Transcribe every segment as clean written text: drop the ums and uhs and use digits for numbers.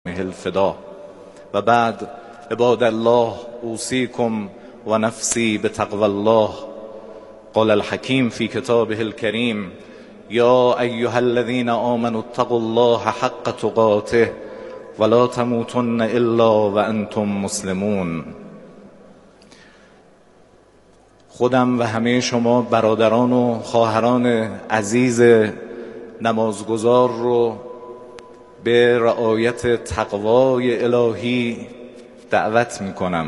الفدا و بعد عباد الله اوصیکم و نفسی بتقوى الله. قال الحکیم فی کتابه الکریم یا ایها الذین آمنوا اتقوا الله حق تقاته ولا تموتن الا وانتم مسلمون. خودم و همه شما برادران و خواهران عزیز نمازگزار رو به رعایت تقوای الهی دعوت میکنم.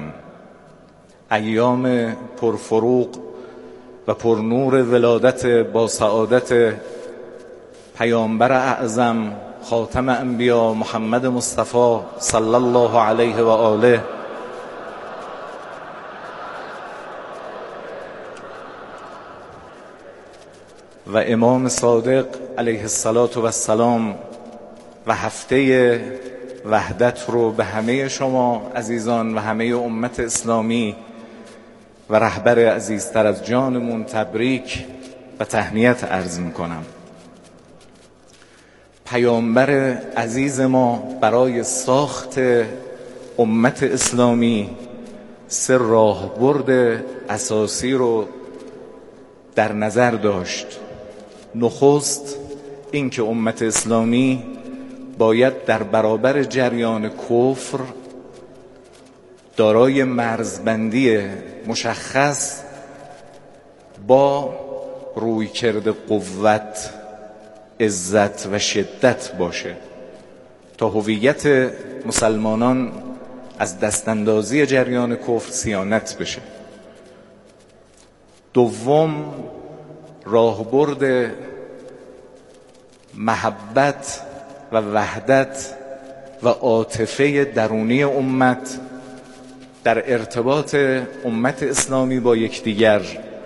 ایام پرفروغ و پرنور ولادت با سعادت پیامبر اعظم خاتم انبیا محمد مصطفی صلی الله علیه و آله و امام صادق علیه السلام و هفته وحدت رو به همه شما عزیزان و همه امت اسلامی و رهبر عزیزتر از جانمون تبریک و تهنیت عرض میکنم. پیامبر عزیز ما برای ساخت امت اسلامی سه راهبرد اساسی رو در نظر داشت. نخست این که امت اسلامی باید در برابر جریان کفر دارای مرزبندی مشخص با رویکرد قوت، عزت و شدت باشه تا هویت مسلمانان از دستاندازی جریان کفر صیانت بشه. دوم، راهبرد محبت و وحدت و عاطفه درونی امت در ارتباط امت اسلامی با یکدیگر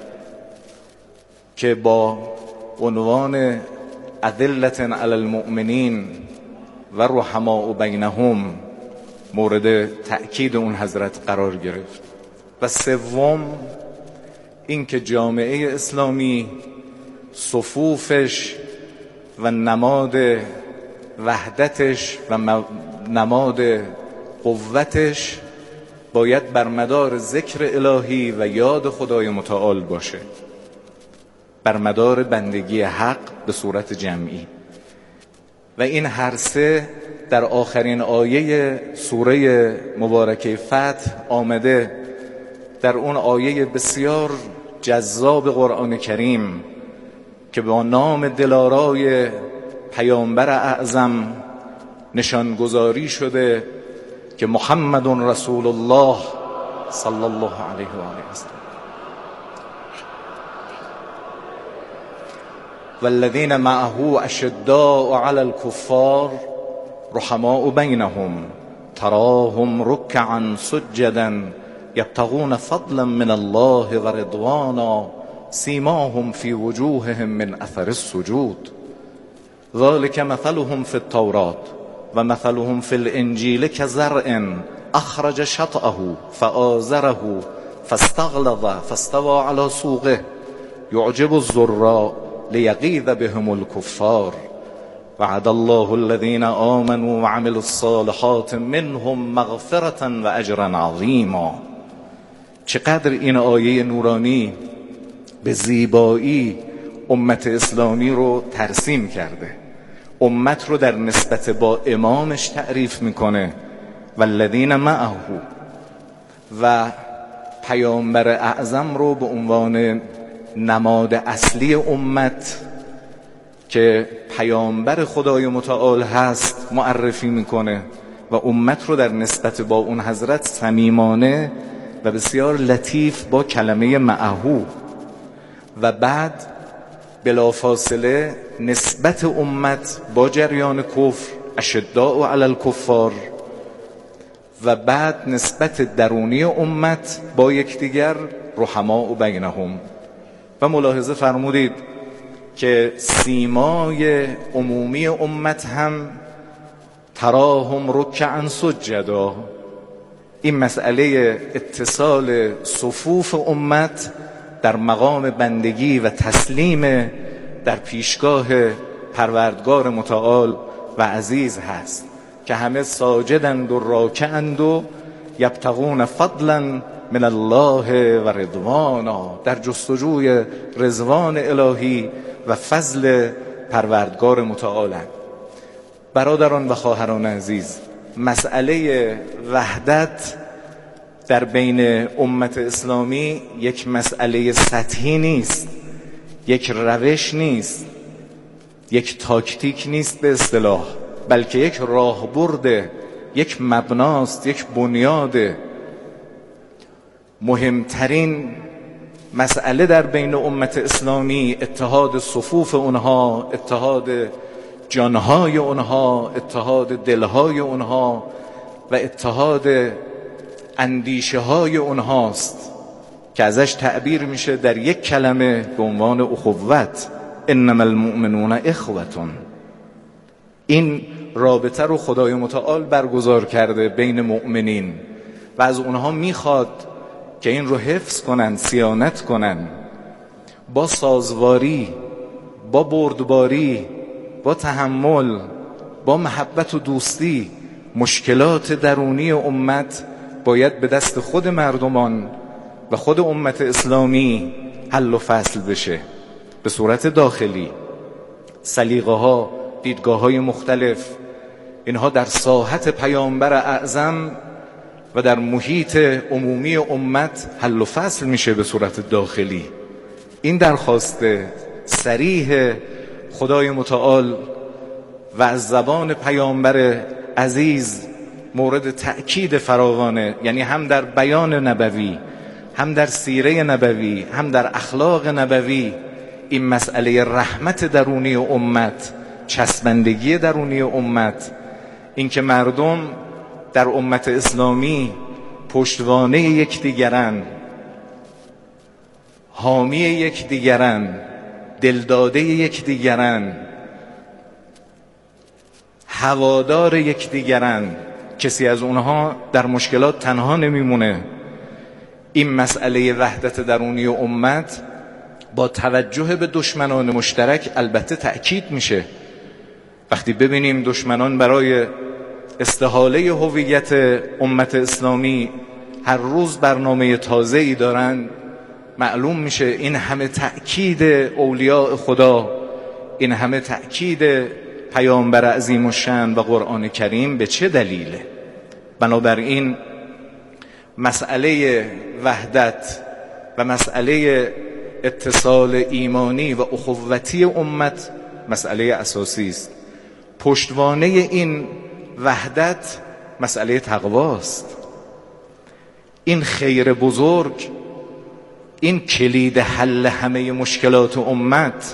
که با عنوان اذلة علی المؤمنین و رحماء بینهم مورد تأکید اون حضرت قرار گرفت. و سوم این که جامعه اسلامی صفوفش و نماد وحدتش و نماد قوتش باید بر مدار ذکر الهی و یاد خدای متعال باشه، بر مدار بندگی حق به صورت جمعی. و این هر سه در آخرین آیه سوره مبارکه فتح آمده. در اون آیه بسیار جذاب قرآن کریم که با نام دلارای پیامبر اعظم نشانگذاری شده که محمد رسول الله صلی الله علیه و آله وسلم والذین معه اشداء علی الکفار رحماء بینهم تراهم رکعا سجدا یبتغون فضلا من الله و رضوانا سیماهم فی وجوههم من اثر السجود ذلك مثلهم في التوراة و مثلهم في الانجیل كزرع اخرج شطأه فآزره فاستغلظ فاستوى على سوقه يعجب الزراء ليغيظ بهم الكفار وعد الله الذين آمنوا وعملوا الصالحات منهم مغفرة و اجرا عظیما. چقدر این آیه نورانی به زیبایی امت اسلامی رو ترسیم کرده. امت رو در نسبت با امامش تعریف میکنه والذین معه و پیامبر اعظم رو به عنوان نماد اصلی امت که پیامبر خدای متعال هست معرفی میکنه و امت رو در نسبت با اون حضرت صمیمانه و بسیار لطیف با کلمه معه. و بعد بلافاصله نسبت امت با جریان کفر اشداء علی الکفار و بعد نسبت درونی امت با یکدیگر رحماء بینهم. و ملاحظه فرمودید که سیمای عمومی امت هم تراهم رکعا سجدا. این مسئله اتصال صفوف امت در مقام بندگی و تسلیم در پیشگاه پروردگار متعال و عزیز هست که همه ساجدند و راکعند و یبتغون فضلا من الله و رضوانا، در جستجوی رضوان الهی و فضل پروردگار متعالند. برادران و خواهران عزیز، مسئله وحدت در بین امت اسلامی یک مسئله سطحی نیست، یک روش نیست، یک تاکتیک نیست به اصطلاح، بلکه یک راهبرد، یک مبناست، یک بنیاد. مهمترین مسئله در بین امت اسلامی اتحاد صفوف اونها، اتحاد جانهای اونها، اتحاد دلهای اونها و اتحاد اندیشه های اونهاست که ازش تعبیر میشه در یک کلمه به عنوان اخوت. انما المؤمنون اخوتون. این رابطه رو خدای متعال برگزار کرده بین مؤمنین و از اونها میخواد که این رو حفظ کنن، صیانت کنن، با سازواری، با بردباری، با تحمل، با محبت و دوستی. مشکلات درونی امت باید به دست خود مردمان و خود امت اسلامی حل و فصل بشه به صورت داخلی. سلیقه ها، دیدگاه های مختلف، اینها در ساحت پیامبر اعظم و در محیط عمومی امت حل و فصل میشه به صورت داخلی. این درخواست صریح خدای متعال و از زبان پیامبر عزیز مورد تأکید فراوانه، یعنی هم در بیان نبوی، هم در سیره نبوی، هم در اخلاق نبوی. این مسئله رحمت درونی امت، چسبندگی درونی امت، این که مردم در امت اسلامی پشتوانه یکدیگرن، حامی یکدیگرن، دلداده یکدیگرن، هوادار یکدیگرن، کسی از اونها در مشکلات تنها نمیمونه. این مسئله وحدت درونی امت با توجه به دشمنان مشترک البته تأکید میشه. وقتی ببینیم دشمنان برای استحاله هویت امت اسلامی هر روز برنامه تازه‌ای دارن، معلوم میشه این همه تأکید اولیاء خدا، این همه تأکید پیامبر عظیم الشأن و قرآن کریم به چه دلیله. بنابراین مسئله وحدت و مسئله اتصال ایمانی و اخوتی امت مسئله اساسی است. پشتوانه این وحدت مسئله تقواست. این خیر بزرگ، این کلید حل همه مشکلات امت،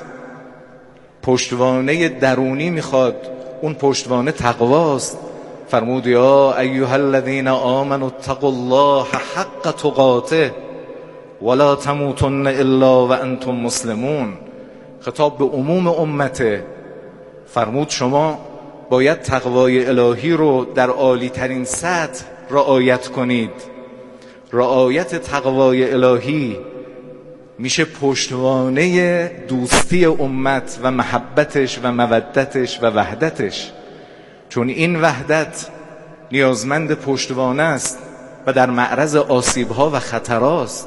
پشتوانه درونی میخواد. اون پشتوانه تقواست. فرمود یا ایها الذین آمنوا اتقوا الله حق تقاته ولا تموتن الا وانتم مسلمون. خطاب به عموم امته. فرمود شما باید تقوای الهی رو در عالی ترین سطح رعایت کنید. رعایت تقوای الهی میشه پشتوانه دوستی امت و محبتش و مودتش و وحدتش، چون این وحدت نیازمند پشتوانه است و در معرض آسیب‌ها و خطراست.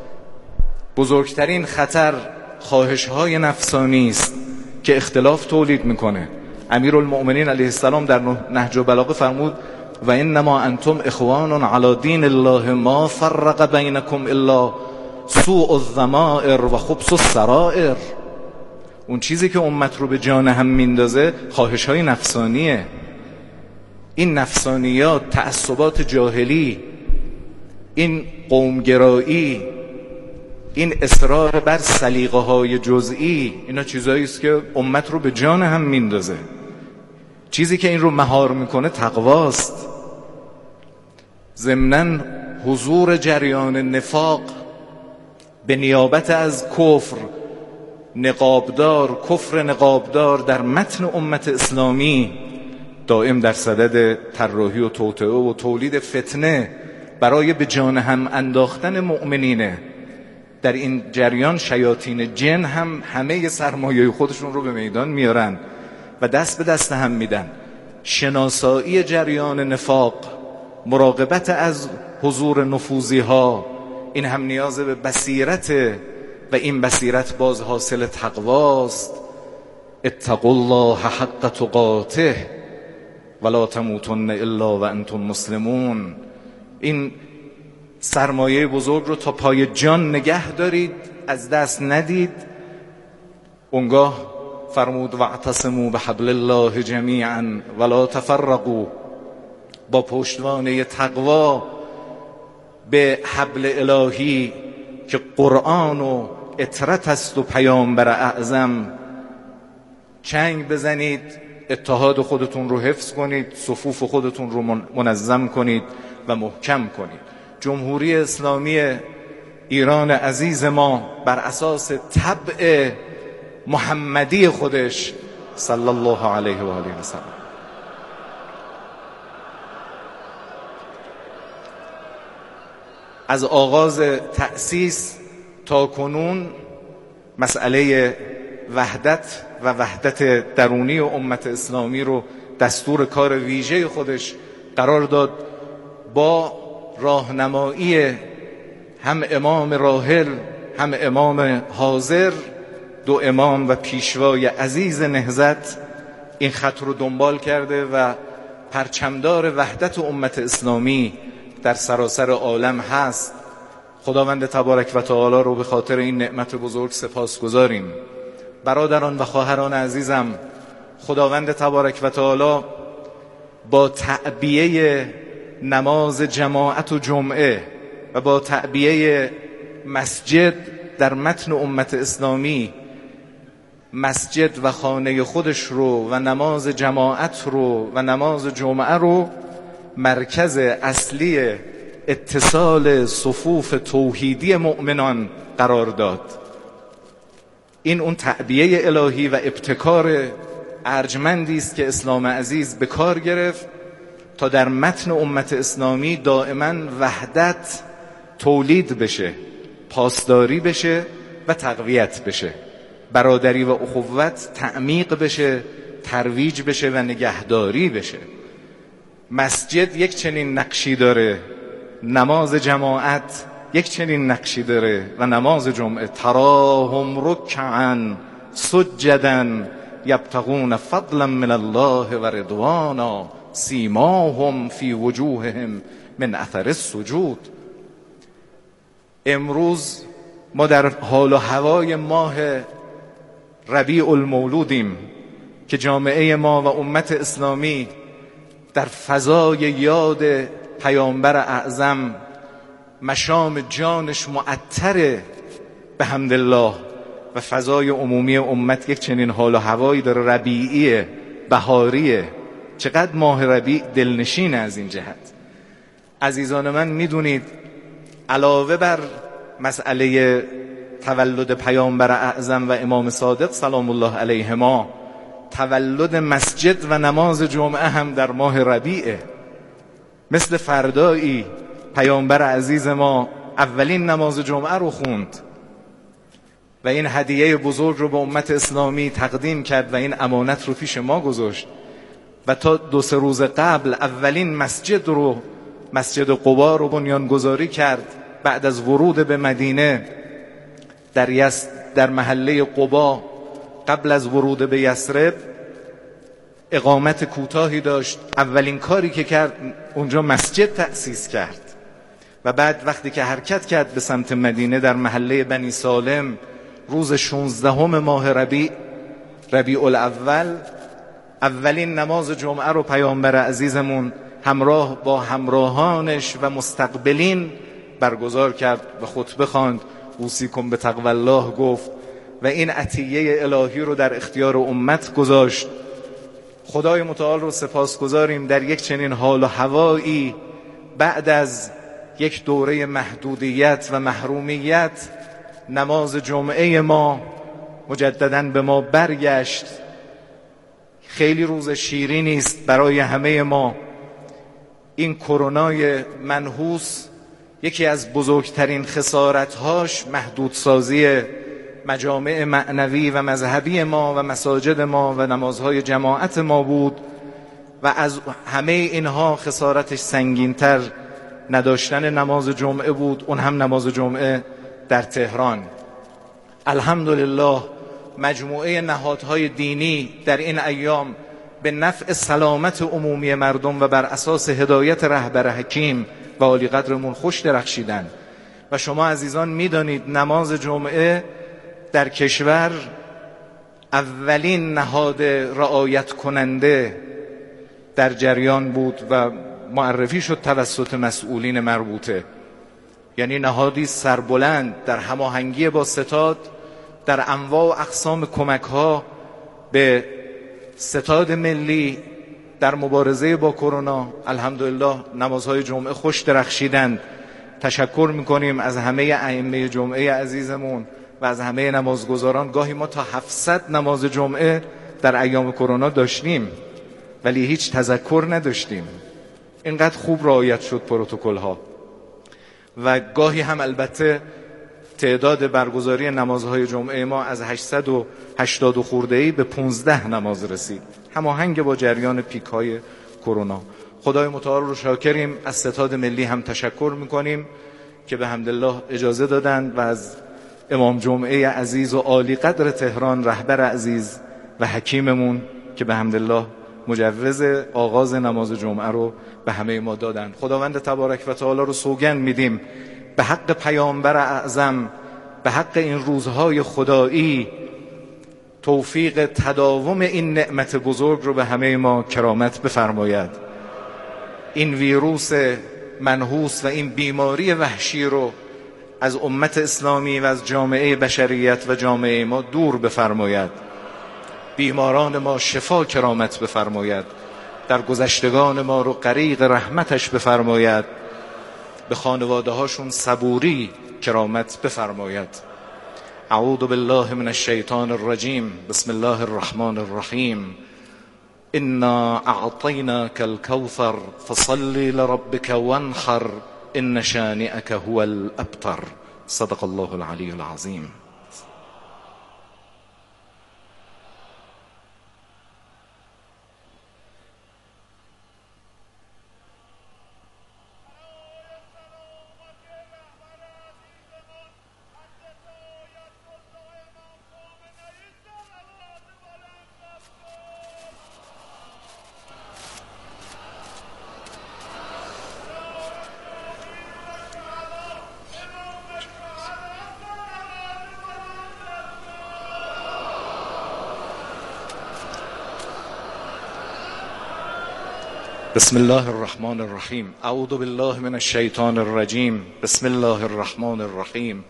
بزرگترین خطر خواهش‌های نفسانی است که اختلاف تولید میکنه. امیرالمؤمنین علیه السلام در نهج البلاغه فرمود و انما انتم اخوان علی دین الله ما فرق بینکم الا سوء الضمائر و خبث السرائر. اون چیزی که امت رو به جان هم میندازه خواهش‌های نفسانیه. این نفسانیات، تعصبات جاهلی، این قومگرایی، این اصرار بر سلیقه‌های جزئی، اینا چیزایی است که امت رو به جان هم میندازه. چیزی که این رو مهار میکنه تقواست. ضمناً حضور جریان نفاق به نیابت از کفر نقابدار در متن امت اسلامی دائم در صدد طراحی و توطئه و تولید فتنه برای به جان هم انداختن مؤمنینه. در این جریان شیاطین جن هم همه سرمایه خودشون رو به میدان میارن و دست به دست هم میدن. شناسایی جریان نفاق، مراقبت از حضور نفوذی ها، این هم نیاز به بصیرت و این بصیرت باز حاصل تقواست. اتقوا الله حق تقاته ولا تموتن الا و انتم مسلمون. این سرمایه بزرگ رو تا پای جان نگه دارید، از دست ندید. اونگاه فرمود واعتصموا بحبل الله جمیعا ولا تفرقوا، با پشتوانه تقوا به حبل الهی که قرآن و اطرت است و پیامبر اعظم چنگ بزنید، اتحاد خودتون رو حفظ کنید، صفوف خودتون رو منظم کنید و محکم کنید. جمهوری اسلامی ایران عزیز ما بر اساس طبع محمدی خودش صلی الله علیه و آله و سلم از آغاز تأسیس تا کنون مسئله وحدت و وحدت درونی و امت اسلامی رو دستور کار ویژه خودش قرار داد، با راهنمایی هم امام راحل هم امام حاضر، دو امام و پیشوای عزیز نهضت، این خط رو دنبال کرده و پرچمدار وحدت امت اسلامی در سراسر عالم هست. خداوند تبارک و تعالی رو به خاطر این نعمت بزرگ سپاسگزاریم. برادران و خواهران عزیزم، خداوند تبارک و تعالی با تعبیه نماز جماعت و جمعه و با تعبیه مسجد در متن امت اسلامی مسجد و خانه خودش رو و نماز جماعت رو و نماز جمعه رو مرکز اصلی اتصال صفوف توحیدی مؤمنان قرار داد. این اون تعبیه الهی و ابتکار ارجمندی است که اسلام عزیز به کار گرفت تا در متن امت اسلامی دائما وحدت تولید بشه، پاسداری بشه و تقویت بشه، برادری و اخوت تعمیق بشه، ترویج بشه و نگهداری بشه. مسجد یک چنین نقشی داره، نماز جماعت یک چنین نقشی داره و نماز جمعه تراهم رکعا سجدا یبتغون فضلا من الله و رضوانا سیماهم فی وجوههم من اثر السجود. امروز ما در حال و هوای ماه ربیع المولودیم که جامعه ما و امت اسلامی در فضای یاد پیامبر اعظم مشام جانش معطره به حمدالله و فضای عمومی امت یک چنین حال و هوایی داره، ربیعیه، بهاریه. چقدر ماه ربیع دلنشین از این جهت. عزیزان من، میدونید علاوه بر مسئله تولد پیامبر اعظم و امام صادق سلام الله علیهما، تولد مسجد و نماز جمعه هم در ماه ربیعه. مثل فردایی پیامبر عزیز ما اولین نماز جمعه رو خوند و این هدیه بزرگ رو به امت اسلامی تقدیم کرد و این امانت رو پیش ما گذاشت و تا 2-3 روز قبل اولین مسجد قبا رو بنیانگذاری کرد. بعد از ورود به مدینه در محله قبا قبل از ورود به یثرب اقامت کوتاهی داشت. اولین کاری که کرد اونجا مسجد تأسیس کرد و بعد وقتی که حرکت کرد به سمت مدینه در محله بنی سالم روز 16 ماه ربیع الاول اولین نماز جمعه رو پیامبر عزیزمون همراه با همراهانش و مستقبلین برگزار کرد و خطبه خواند، اوصیکم به تقوی الله گفت و این عطیه الهی رو در اختیار امت گذاشت. خدای متعال رو سپاسگزاریم در یک چنین حال و هوایی بعد از یک دوره محدودیت و محرومیت نماز جمعه ما مجدداً به ما برگشت. خیلی روز شیرینی است برای همه ما. این کرونای منحوس یکی از بزرگترین خسارت‌هاش محدودسازی مجامع معنوی و مذهبی ما و مساجد ما و نمازهای جماعت ما بود و از همه اینها خسارتش سنگین‌تر نداشتن نماز جمعه بود، اون هم نماز جمعه در تهران. الحمدلله مجموعه نهادهای دینی در این ایام به نفع سلامت عمومی مردم و بر اساس هدایت رهبر حکیم و عالی قدرمون خوش درخشیدن و شما عزیزان میدانید نماز جمعه در کشور اولین نهاد رعایت کننده در جریان بود و معرفی شد توسط مسئولین مربوطه. یعنی نهادی سربلند در هماهنگی با ستاد در انواع و اقسام کمک‌ها به ستاد ملی در مبارزه با کرونا. الحمدلله نمازهای جمعه خوش درخشیدند. تشکر میکنیم از همه ائمه جمعه عزیزمون و از همه نمازگزاران. گاهی ما تا 700 نماز جمعه در ایام کرونا داشتیم ولی هیچ تذکر نداشتیم. اینقدر خوب رعایت شد پروتکل ها و گاهی هم البته تعداد برگزاری نمازهای جمعه ما از 880 خورده‌ای به 15 نماز رسید، هماهنگ با جریان پیک های کرونا. خدای متعال رو شاکریم. از ستاد ملی هم تشکر میکنیم که به حمدالله اجازه دادند و از امام جمعه عزیز و عالی قدر تهران رهبر عزیز و حکیممون که به حمدالله مجوز آغاز نماز جمعه رو به همه ما دادند. خداوند تبارک و تعالی رو سوگند میدیم به حق پیامبر اعظم، به حق این روزهای خدایی، توفیق تداوم این نعمت بزرگ رو به همه ما کرامت بفرماید. این ویروس منحوس و این بیماری وحشی رو از امت اسلامی و از جامعه بشریت و جامعه ما دور بفرماید. بیماران ما شفا کرامت بفرماید. در گذشتگان ما رو غریق رحمتش بفرماید. به خانواده هاشون صبوری کرامت بفرماید. اعوذ بالله من الشیطان الرجیم. بسم الله الرحمن الرحیم. انا اعطیناک الکوثر فصل لربک وانحر ان شانئک هو الابتر. صدق الله العلی العظیم. بسم الله الرحمن الرحیم. اعوذ بالله من الشیطان الرجیم. بسم الله الرحمن الرحیم.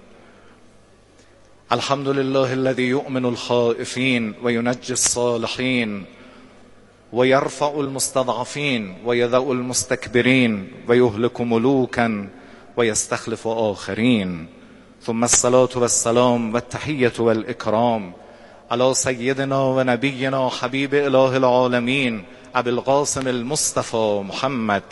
الحمد لله الذي يؤمن الخائفين وينجي الصالحين ويرفع المستضعفين ويذع المستكبرين ويهلك ملوكا ويستخلف آخرين. ثم الصلاة والسلام والتحية والإكرام على سيدنا ونبينا حبيب إله العالمين ابی القاسم المصطفى محمد.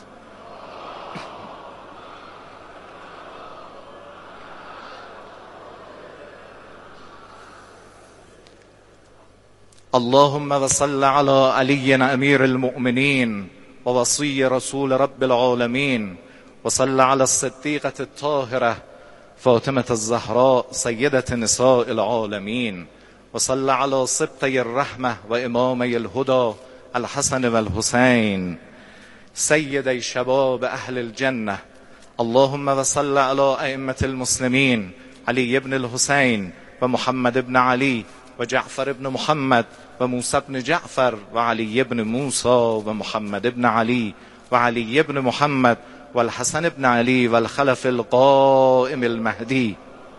اللهم وصل على علي امير المؤمنين ووصي رسول رب العالمين وصل على الصديقة الطاهرة فاطمة الزهراء سيدة نساء العالمين وصل على سبطي الرحمة وإمامي الهدى الحسن والحسين سيدي شباب أهل الجنة. اللهم وصل على أئمة المسلمين علي بن الحسين ومحمد بن علي وجعفر بن محمد وموسى بن جعفر وعلي بن موسى ومحمد بن علي وعلي بن محمد والحسن بن علي والخلف القائم المهدي.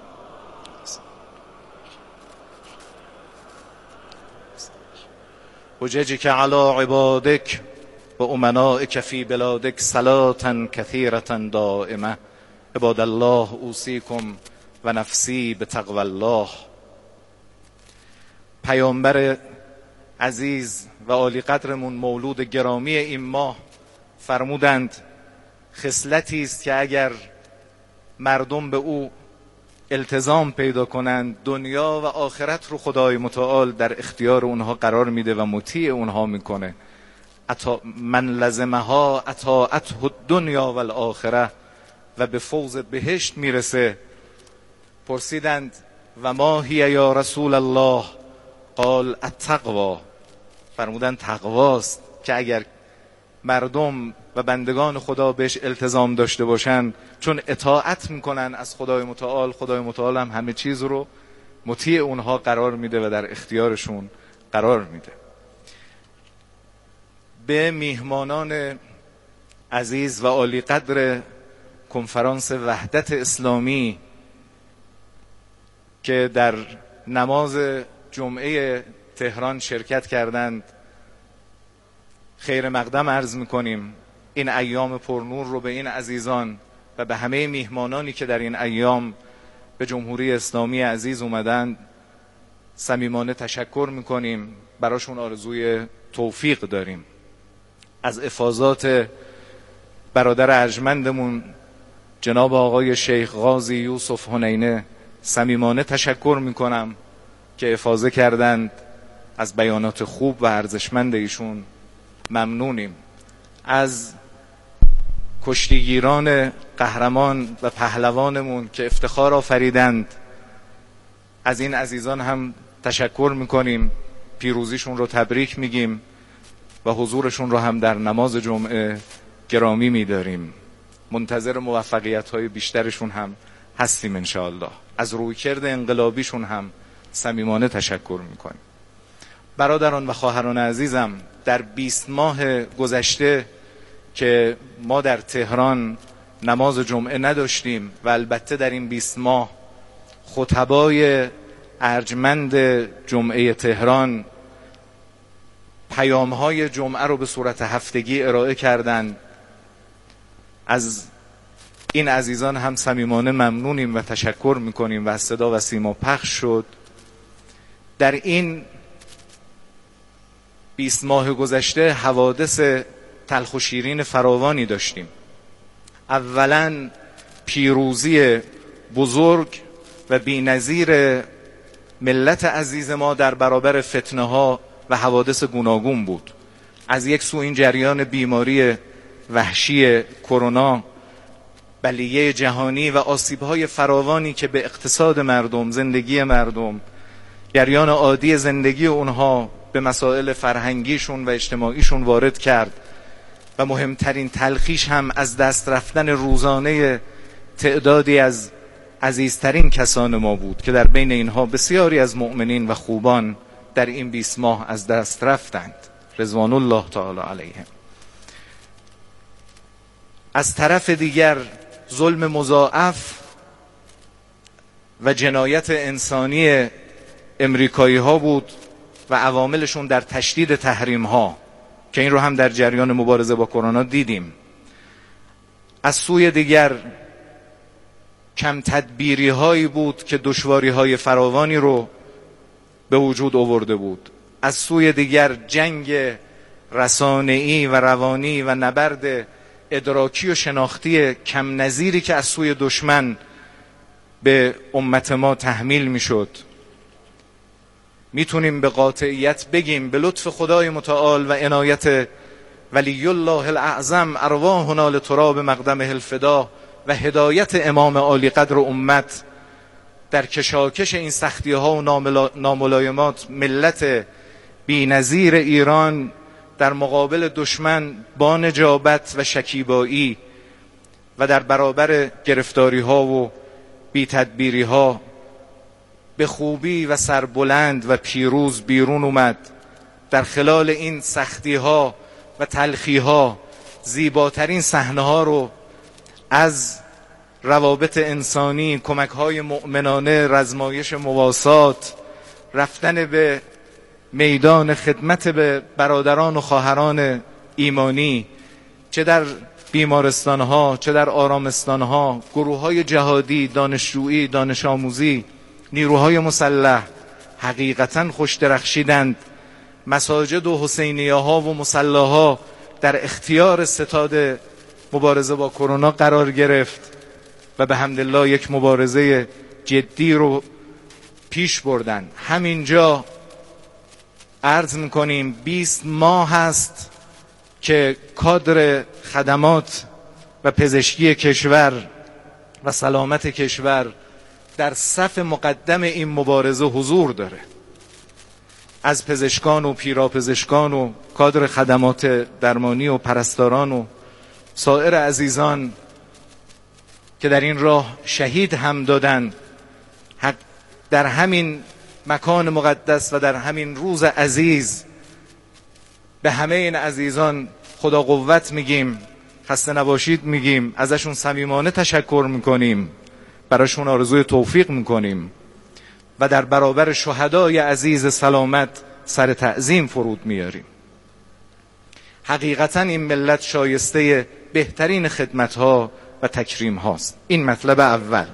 حججك على عبادك وأمنائك في بلادك صلاة كثيرة دائمة. عباد الله اوصيكم و نفسی به تقوی الله. پیامبر عزیز و عالی قدرمون مولود گرامی این ماه فرمودند خصلتی است که اگر مردم به او التزام پیدا کنند دنیا و آخرت رو خدای متعال در اختیار اونها قرار میده و مطیع اونها میکنه. من لزمها اطاعته الدنیا و الاخره و به فوز بهشت میرسه. پرسیدند و ما هی یا رسول الله؟ قال التقوا. فرمودند تقواست که اگر مردم و بندگان خدا بهش التزام داشته باشن، چون اطاعت میکنن از خدای متعال، خدای متعال هم همه چیز رو مطیع اونها قرار میده و در اختیارشون قرار میده. به میهمانان عزیز و عالی قدر کنفرانس وحدت اسلامی که در نماز جمعه تهران شرکت کردند خیر مقدم عرض میکنیم. این ایام پرنور رو به این عزیزان و به همه میهمانانی که در این ایام به جمهوری اسلامی عزیز اومدند صمیمانه تشکر میکنیم. براشون آرزوی توفیق داریم. از افاضات برادر ارجمندمون جناب آقای شیخ قاضی یوسف حنینه صمیمانه تشکر میکنم که افاضه کردند. از بیانات خوب و ارزشمند ایشون ممنونیم. از کشتیگیران قهرمان و پهلوانمون که افتخار آفریدند، از این عزیزان هم تشکر میکنیم. پیروزیشون رو تبریک میگیم و حضورشون رو هم در نماز جمعه گرامی میداریم. منتظر موفقیت‌های بیشترشون هم هستیم انشاءالله. از رویکرد انقلابیشون هم صمیمانه تشکر میکنیم. برادران و خواهران عزیزم، در 20 ماه گذشته که ما در تهران نماز جمعه نداشتیم و البته در این 20 ماه خطبای ارجمند جمعه تهران پیام‌های جمعه رو به صورت هفتگی ارائه کردند، از این عزیزان هم صمیمانه ممنونیم و تشکر میکنیم و از صدا و سیما پخش شد. در این 20 ماه گذشته حوادث تلخ و شیرین فراوانی داشتیم. اولا پیروزی بزرگ و بی‌نظیر ملت عزیز ما در برابر فتنه ها و حوادث گوناگون بود. از یک سو این جریان بیماری وحشی کرونا، بلیه جهانی و آسیب‌های فراوانی که به اقتصاد مردم، زندگی مردم، جریان عادی زندگی اونها، به مسائل فرهنگیشون و اجتماعیشون وارد کرد و مهمترین تلخیش هم از دست رفتن روزانه تعدادی از عزیزترین کسان ما بود که در بین اینها بسیاری از مؤمنین و خوبان در این 20 ماه از دست رفتند رضوان الله تعالی علیهم. از طرف دیگر ظلم مضاعف و جنایت انسانی امریکایی ها بود و عواملشون در تشدید تحریم ها که این رو هم در جریان مبارزه با کرونا دیدیم. از سوی دیگر کم تدبیری هایی بود که دشواری های فراوانی رو به وجود آورده بود. از سوی دیگر جنگ رسانه‌ای و روانی و نبرد ادراکی و شناختی کم نظیری که از سوی دشمن به امت ما تحمیل میشد. میتونیم به قاطعیت بگیم به لطف خدای متعال و عنایت ولی الله الاعظم ارواحنا لتراب مقدمه الفدا و هدایت امام عالی قدر امت در کشاکش این سختی ها و ناملایمات، ملت بی‌نظیر ایران در مقابل دشمن با نجابت و شکیبایی و در برابر گرفتاری ها و بی تدبیری ها به خوبی و سربلند و پیروز بیرون اومد. در خلال این سختی ها و تلخی ها زیباترین صحنه ها رو از روابط انسانی، کمک های مؤمنانه، رزمایش مواسات، رفتن به میدان خدمت به برادران و خواهران ایمانی، چه در بیمارستان ها چه در آرامستان ها، گروه های جهادی، دانشجویی، دانش آموزی، نیروهای مسلح حقیقتاً خوش درخشیدند. مساجد و حسینیه ها و مصلاها در اختیار ستاد مبارزه با کرونا قرار گرفت و به حمدالله یک مبارزه جدی رو پیش بردن. همینجا عرض میکنیم 20 ماه هست که کادر خدمات و پزشکی کشور و سلامت کشور در صف مقدم این مبارزه حضور داره، از پزشکان و پیراپزشکان و کادر خدمات درمانی و پرستاران و سایر عزیزان که در این راه شهید هم دادن. در همین مکان مقدس و در همین روز عزیز به همه این عزیزان خدا قوت میگیم، خسته نباشید میگیم، ازشون صمیمانه تشکر میکنیم، براشون آرزوی توفیق میکنیم و در برابر شهدای عزیز سلامت سر تعظیم فرود میاریم. حقیقتا این ملت شایسته بهترین خدمتها و تکریم هاست. این مطلب اول.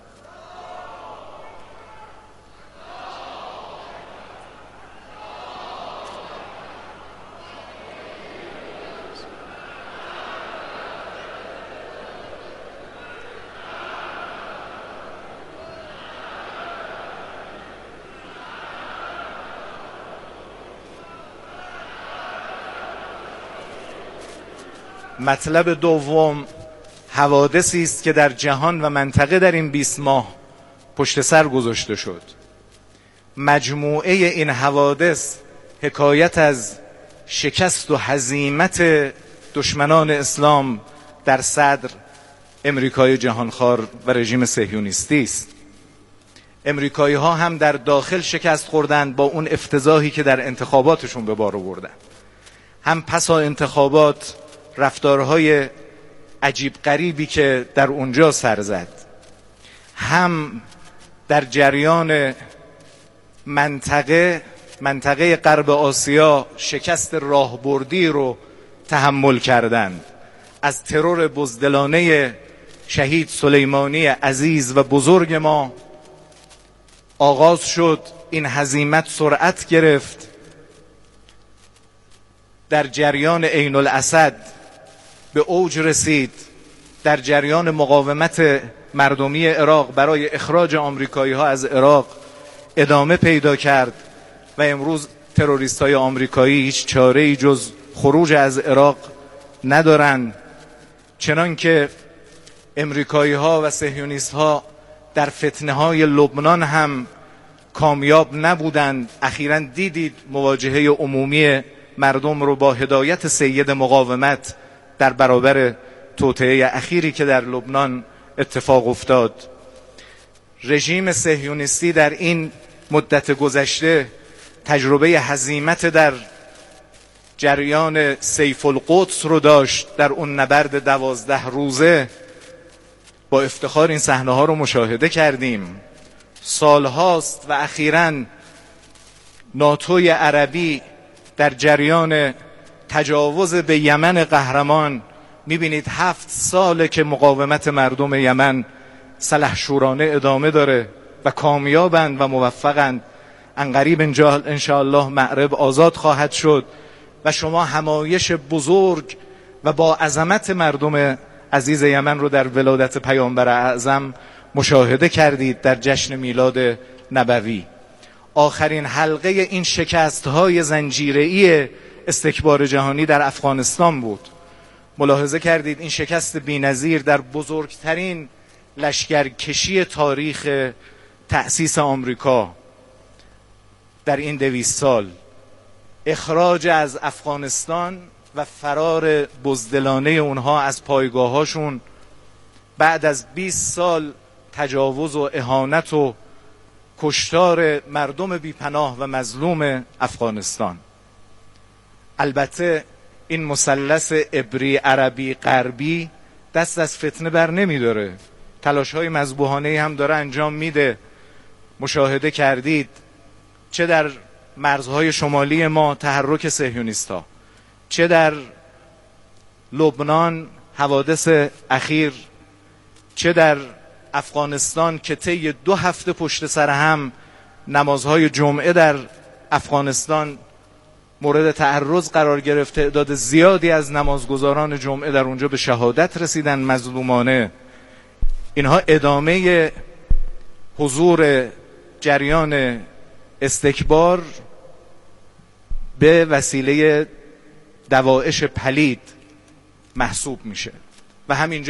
مطلب دوم حوادثی است که در جهان و منطقه در این 20 ماه پشت سر گذاشته شد. مجموعه این حوادث حکایت از شکست و هزیمت دشمنان اسلام در صدر امریکای جهانخوار و رژیم صهیونیستی است. امریکایی ها هم در داخل شکست خوردند با اون افتضاحی که در انتخاباتشون به بار آوردن، هم پسا انتخابات رفتارهای عجیب غریبی که در اونجا سر زد، هم در جریان منطقه غرب آسیا شکست راهبردی رو تحمل کردند. از ترور بزدلانه شهید سلیمانی عزیز و بزرگ ما آغاز شد، این هزیمت سرعت گرفت، در جریان عین الاسد به اوج رسید، در جریان مقاومت مردمی عراق برای اخراج آمریکایی ها از عراق ادامه پیدا کرد و امروز تروریست های آمریکایی هیچ چاره‌ای جز خروج از عراق ندارن. چنان که امریکایی ها و صهیونیست ها در فتنه های لبنان هم کامیاب نبودند. اخیراً دیدید مواجهه عمومی مردم رو با هدایت سید مقاومت در برابر توطئه اخیری که در لبنان اتفاق افتاد. رژیم صهیونیستی در این مدت گذشته تجربه هزیمت در جریان سیف القدس رو داشت. در اون نبرد 12 روزه با افتخار این صحنه ها رو مشاهده کردیم. سالهاست و اخیراً ناتوی عربی در جریان تجاوز به یمن قهرمان، میبینید 7 ساله که مقاومت مردم یمن سلحشورانه ادامه داره و کامیابند و موفقند. عنقریب انشاءالله مأرب آزاد خواهد شد و شما همایش بزرگ و با عظمت مردم عزیز یمن رو در ولادت پیامبر اعظم مشاهده کردید در جشن میلاد نبوی. آخرین حلقه این شکست‌های زنجیره‌ای استکبار جهانی در افغانستان بود. ملاحظه کردید این شکست بی‌نظیر در بزرگترین لشکرکشی تاریخ تأسیس آمریکا در این 200 سال، اخراج از افغانستان و فرار بزدلانه اونها از پایگاهاشون بعد از 20 سال تجاوز و اهانت و کشتار مردم بیپناه و مظلوم افغانستان. البته این مثلث عبری عربی غربی دست از فتنه بر نمی داره، تلاش های مذبوحانه هم داره انجام میده. مشاهده کردید چه در مرزهای شمالی ما تحرک صهیونیست‌ها، چه در لبنان حوادث اخیر، چه در افغانستان که طی 2 هفته پشت سر هم نمازهای جمعه در افغانستان مورد تعرض قرار گرفت. تعداد زیادی از نمازگزاران جمعه در اونجا به شهادت رسیدن مظلومانه. اینها ادامه حضور جریان استکبار به وسیله دوائش پلید محسوب میشه و همینجا